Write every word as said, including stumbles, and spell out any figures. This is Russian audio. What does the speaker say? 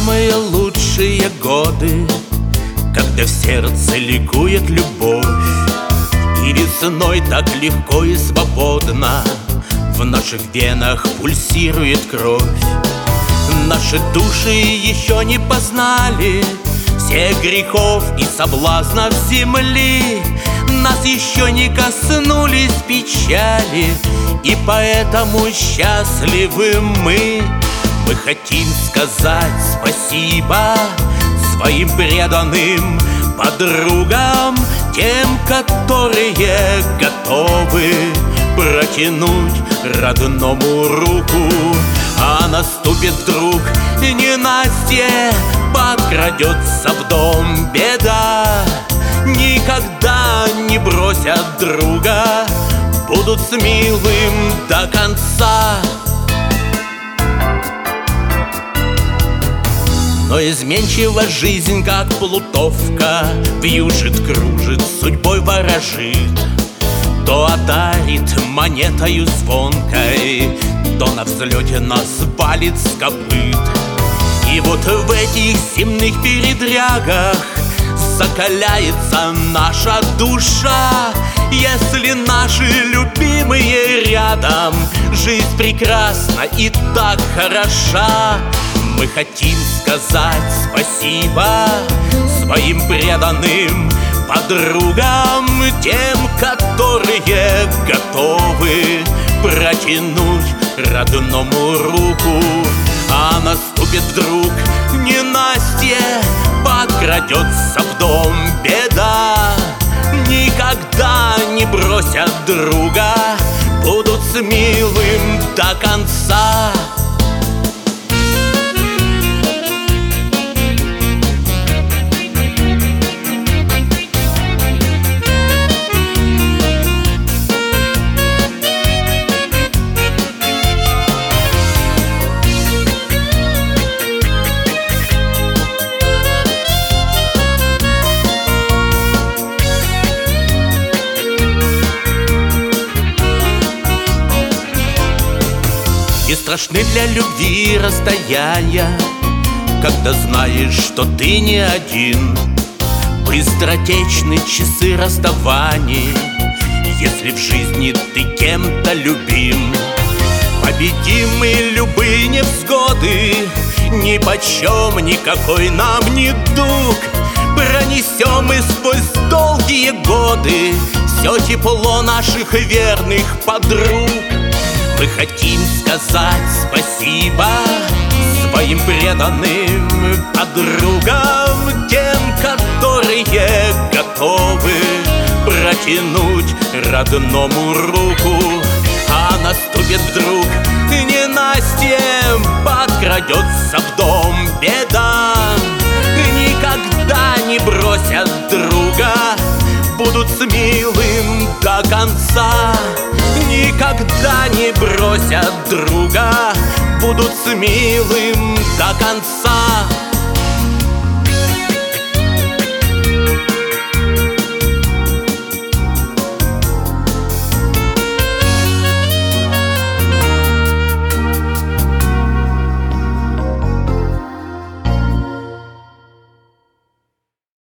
самые лучшие годы, когда в сердце ликует любовь, и весной так легко и свободно в наших венах пульсирует кровь. Наши души еще не познали всех грехов и соблазнов земли, нас еще не коснулись печали, и поэтому счастливы мы. Мы хотим сказать спасибо своим преданным подругам, тем, которые готовы протянуть родному руку. А наступит вдруг ненастье, подкрадется в дом беда, никогда не бросят друга, будут с милым до конца. Но изменчива жизнь, как плутовка, вьюжит, кружит, судьбой ворожит. То одарит монетою звонкой, то на взлете нас валит с копыт. И вот в этих земных передрягах закаляется наша душа. Если наши любимые рядом, жизнь прекрасна и так хороша. Мы хотим сказать спасибо своим преданным подругам, тем, которые готовы протянуть родному руку. А наступит вдруг ненастье, подкрадется в дом беда, никогда не бросят друга, будут с милым до конца. И страшны для любви расстояния, когда знаешь, что ты не один. Быстротечны часы расставаний, если в жизни ты кем-то любим. Победим мы любые невзгоды, нипочем никакой нам не дуг. Пронесем мы сквозь долгие годы все тепло наших верных подруг. Мы хотим сказать спасибо своим преданным подругам, тем, которые готовы протянуть родному руку. А наступит вдруг ненастье, подкрадется в дом беда, никогда не бросят друга, будут с милым до конца. Никогда не бросят друга, будут с милым до конца.